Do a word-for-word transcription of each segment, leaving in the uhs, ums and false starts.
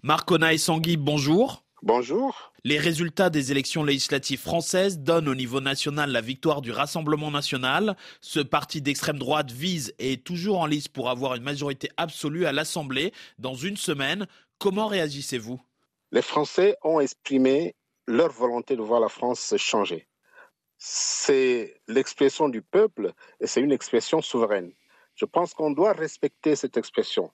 Marc Essangui, bonjour. Bonjour. Les résultats des élections législatives françaises donnent au niveau national la victoire du Rassemblement national. Ce parti d'extrême droite vise et est toujours en lice pour avoir une majorité absolue à l'Assemblée dans une semaine. Comment réagissez-vous ? Les Français ont exprimé leur volonté de voir la France changer. C'est l'expression du peuple et c'est une expression souveraine. Je pense qu'on doit respecter cette expression.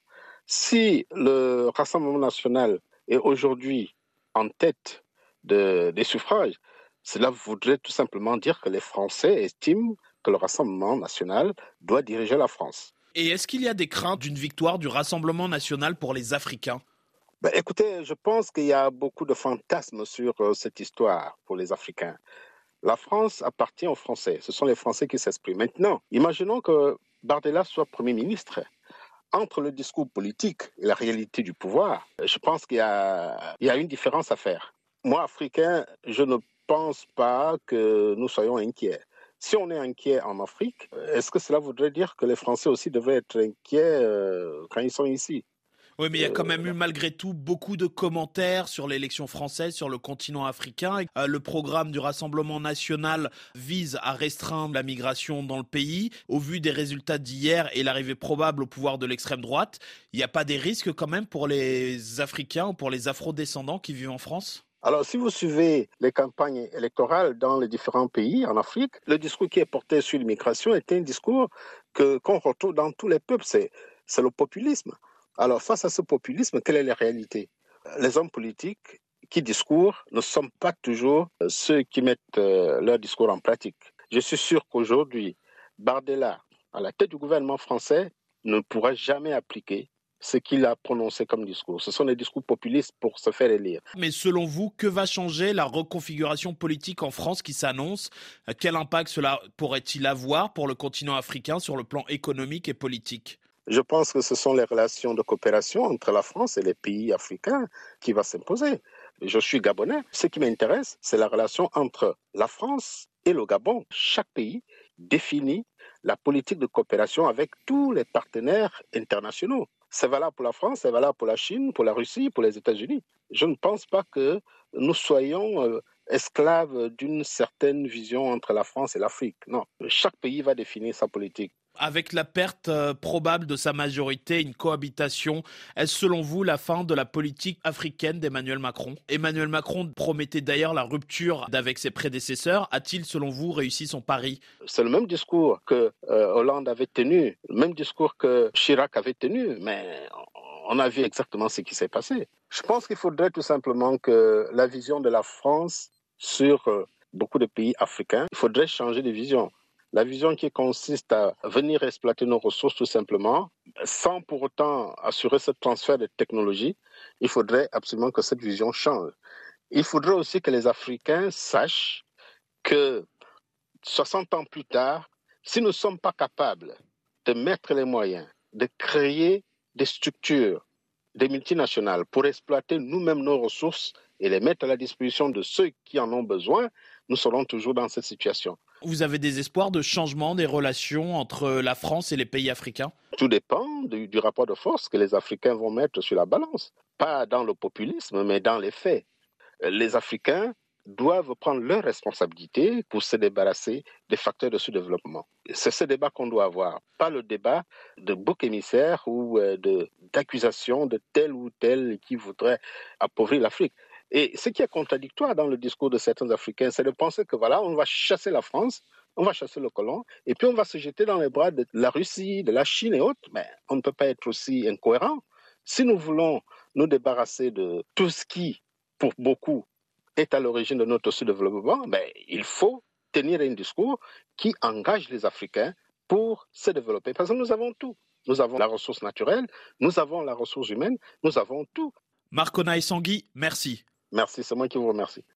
Si le Rassemblement national est aujourd'hui en tête de, des suffrages, cela voudrait tout simplement dire que les Français estiment que le Rassemblement national doit diriger la France. Et est-ce qu'il y a des craintes d'une victoire du Rassemblement national pour les Africains ? Ben, écoutez, je pense qu'il y a beaucoup de fantasmes sur euh, cette histoire pour les Africains. La France appartient aux Français. Ce sont les Français qui s'expriment. Maintenant, imaginons que Bardella soit Premier ministre. Entre le discours politique et la réalité du pouvoir, je pense qu'il y a, il y a une différence à faire. Moi, Africain, je ne pense pas que nous soyons inquiets. Si on est inquiet en Afrique, est-ce que cela voudrait dire que les Français aussi devraient être inquiets euh, quand ils sont ici ? Oui, mais il y a quand même eu malgré tout beaucoup de commentaires sur l'élection française, sur le continent africain. Euh, le programme du Rassemblement national vise à restreindre la migration dans le pays. Au vu des résultats d'hier et l'arrivée probable au pouvoir de l'extrême droite, il n'y a pas des risques quand même pour les Africains ou pour les Afro-descendants qui vivent en France ? Alors, si vous suivez les campagnes électorales dans les différents pays en Afrique, le discours qui est porté sur l'immigration est un discours que, qu'on retrouve dans tous les peuples. C'est, c'est le populisme. Alors, face à ce populisme, quelle est la réalité ? Les hommes politiques qui discourent ne sont pas toujours ceux qui mettent euh, leur discours en pratique. Je suis sûr qu'aujourd'hui, Bardella, à la tête du gouvernement français, ne pourra jamais appliquer ce qu'il a prononcé comme discours. Ce sont des discours populistes pour se faire élire. Mais selon vous, que va changer la reconfiguration politique en France qui s'annonce ? Quel impact cela pourrait-il avoir pour le continent africain sur le plan économique et politique ? Je pense que ce sont les relations de coopération entre la France et les pays africains qui vont s'imposer. Je suis gabonais. Ce qui m'intéresse, c'est la relation entre la France et le Gabon. Chaque pays définit la politique de coopération avec tous les partenaires internationaux. C'est valable pour la France, c'est valable pour la Chine, pour la Russie, pour les États-Unis. Je ne pense pas que nous soyons euh, esclaves d'une certaine vision entre la France et l'Afrique. Non, chaque pays va définir sa politique. Avec la perte euh, probable de sa majorité, une cohabitation, est-ce selon vous la fin de la politique africaine d'Emmanuel Macron ? Emmanuel Macron promettait d'ailleurs la rupture avec ses prédécesseurs. A-t-il selon vous réussi son pari ? C'est le même discours que euh, Hollande avait tenu, le même discours que Chirac avait tenu, mais on a vu exactement ce qui s'est passé. Je pense qu'il faudrait tout simplement que la vision de la France sur euh, beaucoup de pays africains, il faudrait changer de vision. La vision qui consiste à venir exploiter nos ressources tout simplement, sans pour autant assurer ce transfert de technologie, il faudrait absolument que cette vision change. Il faudrait aussi que les Africains sachent que soixante ans plus tard, si nous ne sommes pas capables de mettre les moyens, de créer des structures, des multinationales pour exploiter nous-mêmes nos ressources et les mettre à la disposition de ceux qui en ont besoin, nous serons toujours dans cette situation. Vous avez des espoirs de changement des relations entre la France et les pays africains ? Tout dépend du, du rapport de force que les Africains vont mettre sur la balance. Pas dans le populisme, mais dans les faits. Les Africains doivent prendre leurs responsabilités pour se débarrasser des facteurs de sous-développement. C'est ce débat qu'on doit avoir, pas le débat de bouc émissaire ou de, d'accusations de tel ou tel qui voudrait appauvrir l'Afrique. Et ce qui est contradictoire dans le discours de certains Africains, c'est de penser que voilà, on va chasser la France, on va chasser le colon, et puis on va se jeter dans les bras de la Russie, de la Chine et autres. Mais on ne peut pas être aussi incohérent. Si nous voulons nous débarrasser de tout ce qui, pour beaucoup, est à l'origine de notre sous-développement, ben, il faut tenir un discours qui engage les Africains pour se développer. Parce que nous avons tout. Nous avons la ressource naturelle, nous avons la ressource humaine, nous avons tout. Marc Essangui, merci. Merci, c'est moi qui vous remercie.